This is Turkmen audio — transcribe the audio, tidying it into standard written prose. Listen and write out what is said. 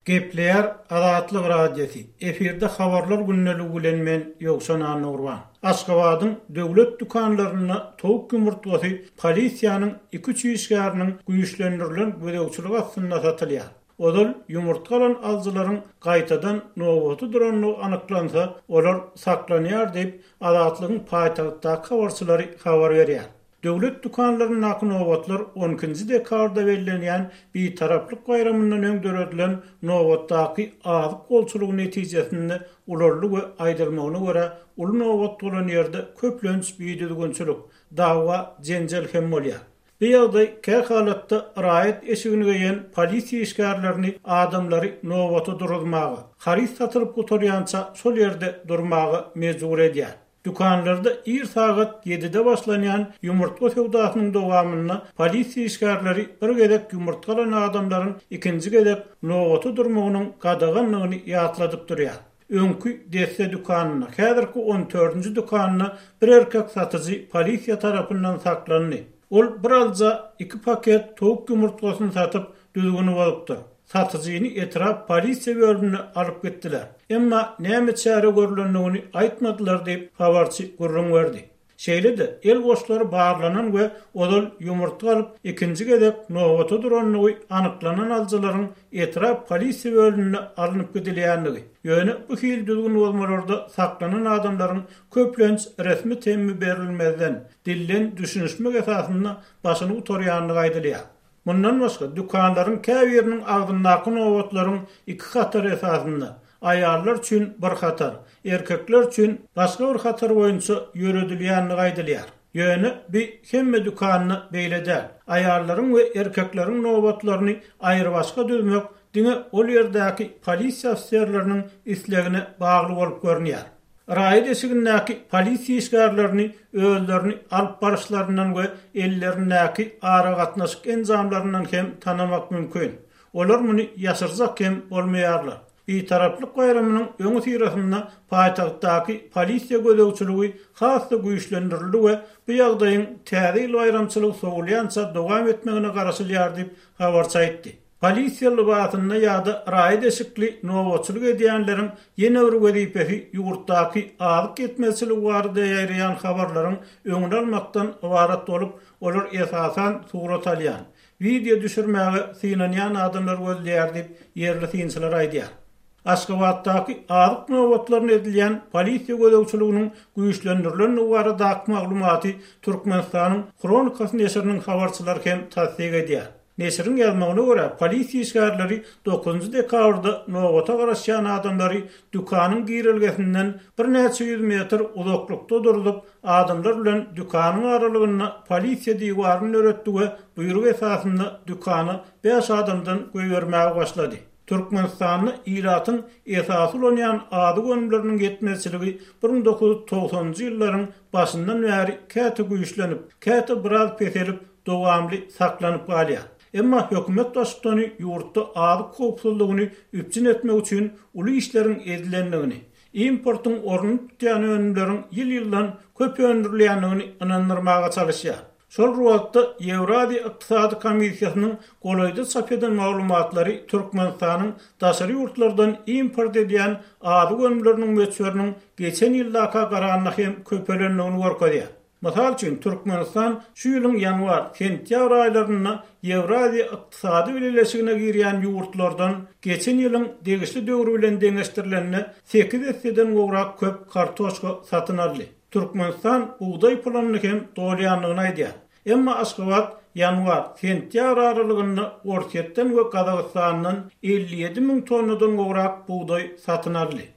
Gepleýär Azatlyk radiosi. Eferde habarlar günneligi bilen men Ýogşan Anurwan. Aşgabatyň döwlet dukanlaryna towuk gümürtgesi polisiýanyň 2-3 işgäriniň güýçlendirilen gödäwçiligi astynda satylýar. Odal ýumurtgalan aljylaryň gaýtadan nowaty duranlygy anyklansa, olar saklanýar diýip Azatlygyň paýtagtdaky habarçylary habar berýär. Döwlet dukanlarynyň nowatlar 12-nji dekabrda bellenýän bir taraplyk gaýramyndan öňdöredilen nowatdaky azyk golçulugy netijesinde ularly we aýdylmagyna görä ulu nowat bolan ýerde köplenç büýüdügünçilik, dawa, jenjal hem bolýar. Bu ýagdaý käy halatda raýat eşigini geýen polisiýa işgärlerini adamlary nowaty durulmagy, haris satylyp gotarýança şol ýerde durmagy mejbur edýär. Dukanlarda 1 saat 7'de başlanyan yumurtga sewdasynyň dowamyna polisiýa işgärleri bir gedek yumurtgalan adamlaryň ikinji gedek nowaty durmagynyň gadaganlygyny ýatladyp durýar. Öňkü deste dukanyna, häzirki 14-nji dukanyna bir erkek satyjy polisiýa tarapyndan saklandy. Ol bir alja 2 paket towuk yumurtgasyny satyp düzgüni bolupdy. Satyjyny etraf polisiýa bölümine alyp gitdiler. Emma näme çäre görülendigini aýtmadylar diýip habarçy gurrun berdi. Şeýle-de el goşlary barlanan we odal yumurtga alyp ikinji gedek nowaty duranlygy anyklanan aljylaryň etraf polisiýa bölümine alynyp gidilýändigi. Ýöne bu hil düzgün bolmalarda saklanan adamlaryň köplenç resmi temmi berilmezden dillen düşünüşmek esasynda başyny utarýanlygy aýdylýar. Bundan başga dukanlaryň käbiriniň agdyndaky nowatlaryň 2 hatar esasynda aýarlar üçin 1 hatar, erkekler üçin başga bir hatar boýunça ýöredilýänligi aýdylýar. Ýöne bir hemme dukanyny beýleder. Aýarlaryň we erkekleriň nowatlaryny aýry başga düzmek diňe ol ýerdäki polisiýa ofisiýerleriniň islegine bagly bolup görnýär. Raýat eşigindäki polisiýa işgärlerini özlerini alyp barışlaryndan we ellerindäki ara gatnaşyk enzamlaryndan hem tanamak mümkin. Olar muny ýaşyrzak hem bolmaýarlar. Bir taraplyk gaýramynyň öňü sirasynda paýtagtdaky polisiýa gödäwçiligi hasda güýçlendirildi we bu ýagdaýyň täze aýramçylyk sowulýança dowam etmegine garaşylýar diýip habarçy aýtdy. Polisiýa libasyna ýa-da raýat eşikli nowatçylyk edýänleriň ýene bir wezipesi ýurtdaky azyk etmezçilik barada ýaýraýan habarlaryň öňüne almakdan ibarat bolup, olar esasan surat alýan, video düşürmäge synanýan adamlar gözleýär diýip ýerli synçylar aýdýar. Aşgabatdaky azyk nowatlaryny edilýän polisiýa gödäwçiliginiň güýçlendirilen baradaky maglumaty Türkmenistanyň Kronikasy neşriniň habarçylary hem tasdik edýär. Neşrin ýazmagyna görä, polisiýa işgärleri 9-njy dekabrda nowata garaşýan adamlary dukanyň girilgesinden bir näçe 100 metr uzaklykda durup, adamlar bilen dukanyň aralygyna polisiýa diýwaryny öretdi we buyruk esasynda dukany 5 adamdan goýbermäge başlady. Türkmenistanyň ýylatyň esasy bolan ady gönümleriniň ýetmezçiligi 1990-njy ýyllaryň başyndan bäri käte güýçlenip, käte biraz peselip, dowamly saklanyp galýar. Emma hökümet başçylygy ýurtda azyk howpsuzlygyny üpçün etmek üçin uly işleriň edilendigini, importyň ornuny tutýan önümleriň ýyl-ýyldan köp öndürilýändigini inandyrmaga çalışýar. Şol ruwatda Ýewrasiýa Ykdysady Komissiýasynyň golaýda çap eden maglumatlary Türkmenistanyň daşary ýurtlardan import edýän azyk önümleriniň möçberiniň geçen ýyldaky garanyna hem köpelendigini görkezýär. Masal üçin Türkmenistan şu ýylyň ýanwar-sentyabr aýlaryna Ýewrasiýa Ykdysady Birleşigine girýän ýurtlardan geçen ýylyň degişli döwri bilen deňeşdirilenine 8-den gowrak köp kartoşka satyn aldy. Türkmenistan buğday planyny hem dolýanlygyny aýdýar. Emma Aşgabat ýanwar-sentyabr aralygynda Orsetden we Gazagstandan 57.000 tonnadan gowrak buğday satyn aldy.